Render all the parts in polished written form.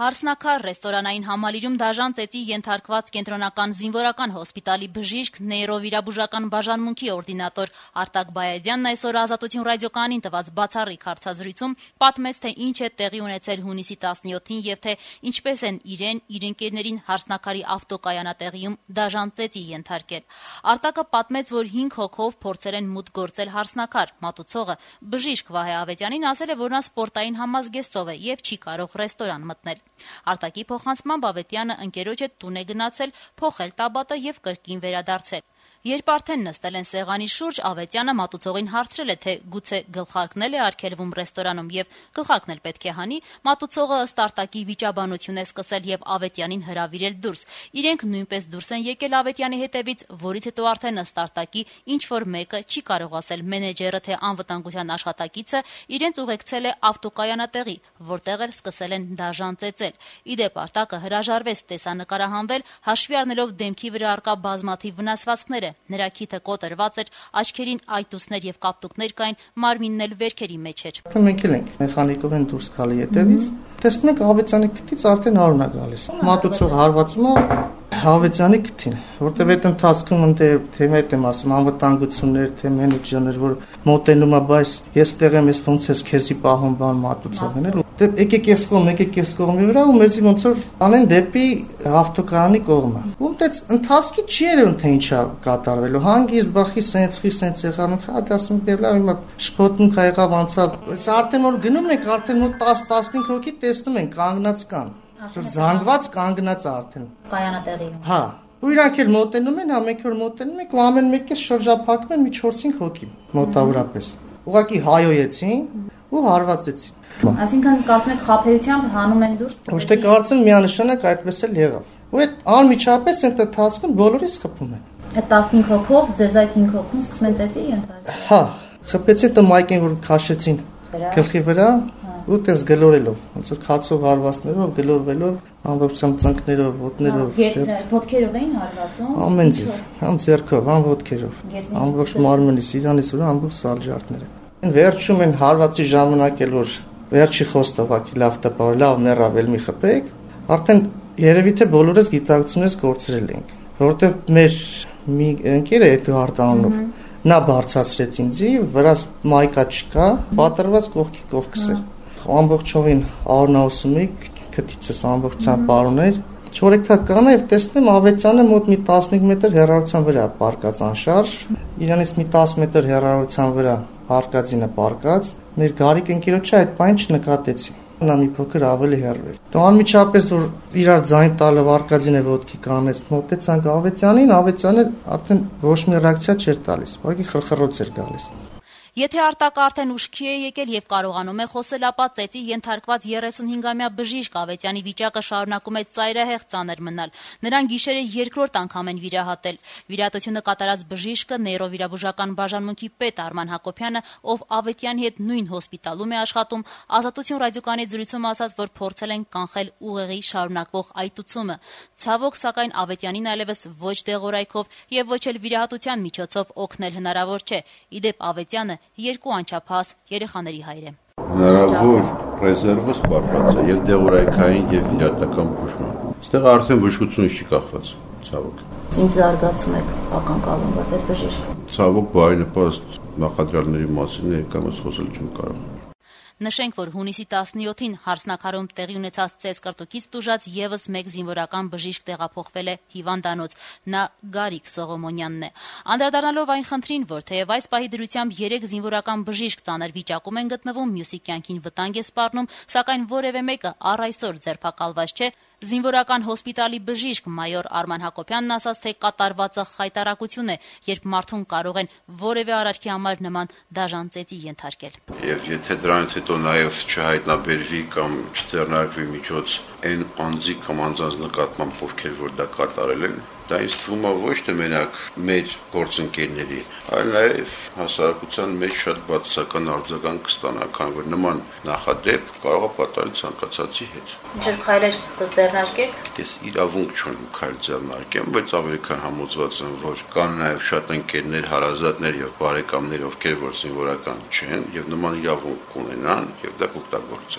Հարսնակար ռեստորանային համալիրում դաժան ծեծի ենթարկված կենտրոնական զինվորական հոսպիտալի բժիշկ նեյրովիրաբուժական բաժանմունքի օրդինատոր Արտակ Բայադյանն այսօր Ազատություն ռադիոկայանին տված բացառիկ հարցազրույցում պատմեց, թե ինչ է տեղի ունեցել հունիսի 17-ին եւ թե ինչպես են իրեն իր ընկերներին Հարսնակարի ավտոկայանատեղիում դաժան ծեծի ենթարկել։ Արտակը պատմեց, որ 5 հոգով փորձել են մուտք գործել Հարսնակար։ Մատուցողը բժիշկ Վահե Ավետյանին ասել է, որ նա սպորտային համազգեստով է եւ չի կարող ռեստորան մտնել։ Արտակի փոխանցմամբ Ավետյանը ընկերոջ հետ տուն է գնացել, փոխել տաբատը եւ կրկին վերադարձել։ Երբ արդեն նստել են սեղանի շուրջ, Ավետյանը մատուցողին հարցրել է, թե գուցե գլխարկն է արգելվում ռեստորանում եւ գլխարկն էլ պետք է հանի, մատուցողը ըստ Արտակի վիճաբանություն է սկսել եւ Ավետյանին հրավիրել դուրս։ Իրենք նույնպես դուրս են եկել Ավետյանի հետևից, որից հետո արդեն ըստ Արտակի ինչ որ մեկը չի կարող ասել մենեջերը, թե անվտանգության աշխատակիցը իրենց ուղեկցել է ավտոկայանատեղի, որտեղ էլ սկսել են դաժան ծեծել։ Իդեպ Արտակը հրաժարվեց տեսանկարահանվել, հաշվի առնելով դեմքի վրա առկա բազմաթիվ վնասվածքները։ Նրա քիթը կոտրված էր, աչքերին այտուցներ եւ կապտուկներ կային, մարմինն էլ վերքերի մեջ էր։ Մենք էլ ենք մեխանիկով են դուրս գալի հետևից։ Տեսնում եք Ավետյանի քթից արդեն հարուն է գալիս։ Մատուցող հարվածում է Ավետյանի քթին, որտեղ այդ ընթացքում թե մետ եմ ասում անվտանգություններ, թե մենեջերներ, որ մոտենում է, բայց ես տեղ եմ, ես ոնց ես քեզի պահում բան մատուցողն էլ։ Եկեք ես կողմի վրա ու մեզի ոնց որ անեն դեպի ավտոկայանի կողմը։ Ոնց ընթացքի չի երևում թե ինչա կատարվելու։ Հանգիստ բախի սենց եղավ, հա ասում դեռ լավ հիմա շփոթում եղավ անցավ։ Արդեն որ գնում ենք, արդեն մոտ 10-15 հոգի տեսնում ենք կանգնած կան։ Զանգված կանգնած արդեն կայանատեղիում։ Հա, ու իրանք էլ մոտենում են, ամեն որ մոտենում ենք ու ամեն մեկը շրջափակում են մի 4-5 հոգի մոտավորապես։ Ուղղակի հայոյեցին ու հարվածեցին։ Այսինքն կարծում եք խաբերությամբ հանում են դուրս։ Ոչ թե կարծում միանշանակ այդպես էլ եղավ։ Ու այդ անմիջապես այդ ընթացքում բոլորիս խփում են։ Այդ 15 հոգով ձեզ այդ 5 հոգում սկսում են ծեծի ենթարկել։ Հա, խփեցին տո մայքին որ քաշեցին գլխի վրա ու տես գլորելով, ոնց որ քացով հարվածներով, գլորվելով, ամբողջությամբ ծնկներով, ոտներով, ոտքերով էին հարվածում։ Ամեն ձև, համ ձեռքով, համ ոտքերով, ամբողջ մարմնից, իրանից վրա ամբողջ սալջարդները։ Վերջում են հարվածի ժամանակ էլ որ վերջի խոստովակի լավ տպավ, լավ մեռավ, էլ մի խփեք, արդեն երևի թե բոլորս գիտակցությունից կորցրել ենք, որովհետև մեր մի ընկեր է այդ հարտանով նա բարձացրեց ինձի, վրաս մայկա չկա, պատրված կողքի կողքս էր։ Ամբողջովին արնաուսումի քթիցս ամբողջությամբ պարուներ 4 թականը եւ տեսնեմ Ավետյանը մոտ մի 15 մետր հեռավորության վրա պարկած անշարժ, իրանից մի 10 մետր հեռավորության վրա արկածինը պարկած, մեր գարիկ ընկերոջը այդ բան չնկատեցի։ Նա մի փոքր ավելի հեռու էր։ Դու անմիջապես որ իրար ձայն տալով արկածինը ոտքի կանեց, մոտեցանք Ավետյանին, Ավետյանը արդեն ոչ մի ռեակցիա չէր տալիս, ուղղակի խրխռոց էր գալիս։ Եթե Արտակը արդեն ուշքի է եկել եւ կարողանում է խոսել, ապա ծեծի ենթարկված 35-ամյա բժիշկ Ավետյանի վիճակը շարունակում է ծայրահեղ ծանր մնալ։ Նրան գիշերը երկրորդ անգամ են վիրահատել։ Վիրահատությունը կատարած բժիշկը նեյրովիրաբուժական բաժանմունքի պետ Արման Հակոբյանը, ով Ավետյանի հետ նույն հոսպիտալում է աշխատում, Ազատություն ռադիոկայանի զրույցում ասաց, որ փորձել են կանխել ուղեղի շարունակվող այտուցումը։ Ցավոք, սակայն Ավետյանին այլևս ոչ դեղորայքով եւ ոչ էլ վիրահատության միջոցով օգնել հնարավոր չէ։ Իդեպ Ավետյանը 2 անչափահաս երեխաների հայր է։ Հնարավոր ռեզերվը սպառված է եւ դեղորայքային եւ վիրահատական բուժման։ Այստեղ արդեն բժշկությունը չի կախված, ցավոք։ Ինչ զարգացում եք ակնկալում որպես բժիշկ։ Ցավոք բարենպաստ նախադրյալների մասին ներկայումս խոսել չեմ կարող։ Նշենք, որ հունիսի 17-ին Հարսնակարում տեղի ունեցած ծեծկրտուկից տուժած եւս մեկ զինվորական բժիշկ տեղափոխվել է հիվանդանոց։ Նա Գարիկ Սողոմոնյանն է։ Անդրադառնալով այն խնդրին, որ թեև այս պահի դրությամբ 3 զինվորական բժիշկ ծանր վիճակում են գտնվում, մյուսի կյանքին վտանգ է սպառնում, սակայն որևէ մեկը առ այսօր ձերբակալված չէ, զինվորական հոսպիտալի բժիշկ մայոր Արման Հակոբյանն ասաց, թե կատարվածը խայտարակություն է, երբ մարդուն կարող են որևէ արարքի համար նման դաժան ծեծի ենթարկել։ Եվ եթե դրանից հետո նաև չհայտնաբերվի կամ չձեռնարկվի միջոց այն անձի կամ անձանց նկատմամբ, ովքեր որ դա կատարել են, դա ինձ թվում է ոչ թե մենակ մեր գործընկերների, այլ նաև հասարակության մեջ շատ բացասական արձագանք կստանա, քանի որ նման նախադեպ կարող է պատահել ցանկացածի հետ։ Ինչ քայլեր կձեռնարկեք։ Ես իրավունք չունեմ քայլ ձեռնարկեմ, բայց ավելի քան համոզված եմ, որ կան նաև շատ ընկերներ, հարազատներ եւ բարեկամներ, ովքեր որ զինվորական չեն եւ նման իրավունք ունենան եւ դա կօգտագործեն։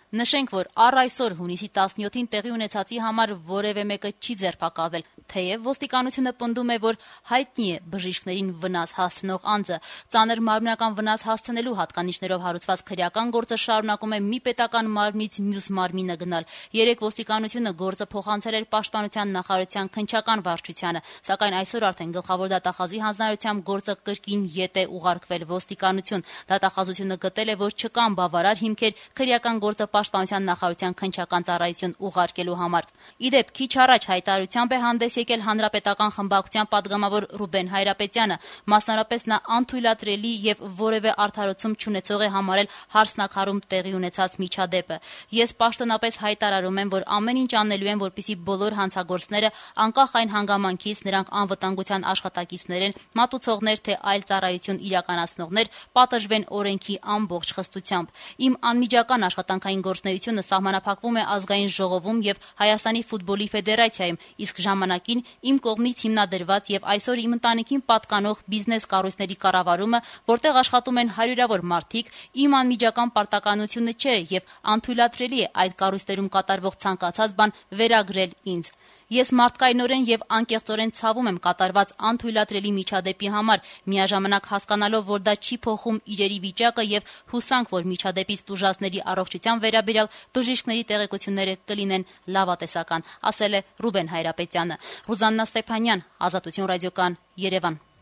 Նշենք, որ առ այսօր հունիսի 17-ին տեղի ունեցածի համար որևէ մեկը չի ձերբակալվել, թեև ոստիկանությունը պնդում է, որ հայտնի է բժիշկներին վնաս հասցնող անձը։ Ծանր մարմնական վնաս հասցնելու հատկանիշներով հարուցված քրեական գործը շարունակում է մի պետական մարմնից մյուս մարմինը գնալ։ Երեկ ոստիկանությունը գործը փոխանցել էր Պաշտպանության նախարարության քննչական վարչությանը, սակայն այսօր արդեն գլխավոր դատախազի հանձնարարությամբ գործը կրկին ետ է ուղարկվել ոստիկանություն։ Դատախազությունը գտել է, որ չկան բավարար հիմքեր քրեական գործը Պաշտպանության նախարարության քննչական ծառայություն ուղարկելու համար։ Իդեպ քիչ առաջ հայտարարությամբ է հանդես եկել Հանրապետական խմբակցության պատգամավոր Ռուբեն Հայրապետյանը, մասնավորապես նա անթույլատրելի եւ որևէ արդարացում չունեցող է համարել հարսնակարում տեղի ունեցած միջադեպը։ Ես պաշտոնապես հայտարարում եմ, որ ամեն ինչ անելու եմ, որպեսզի բոլոր հանցագործները, անկախ այն հանգամանքից, նրանք անվտանգության աշխատակիցներ են, մատուցողներ թե այլ ծառայություն իրականացնողներ, պատժվեն օրենքի ամբողջ խստությամբ։ Իմ անմիջական աշխատանքային գործունեությունը սահմանափակվում է ազգային ժողովում եւ Հայաստանի ֆուտբոլի ֆեդերացիայում, իսկ ժամանակին իմ կողմից հիմնադրված եւ այսօր իմ ընտանիքին պատկանող բիզնես կառույցների կառավարումը, որտեղ աշխատում են հարյուրավոր մարդիկ, իմ անմիջական պարտականությունը չէ եւ անթույլատրելի է այդ կառույցներում կատարվող ցանկացած բան վերագրել ինձ։ Ես մարդկայնորեն եւ անկեղծորեն ցավում եմ կատարված անթույլատրելի միջադեպի համար, միաժամանակ հասկանալով, որ դա չի փոխում իրերի վիճակը եւ հուսանք, որ միջադեպից տուժածների առողջության վերաբերյալ բժիշկների տեղեկությունները կլինեն լավատեսական, ասել է Ռուբեն Հայրապետյանը։ Ռուզաննա Ստեփանյան, Ազատություն ռադիոկան, Երևան։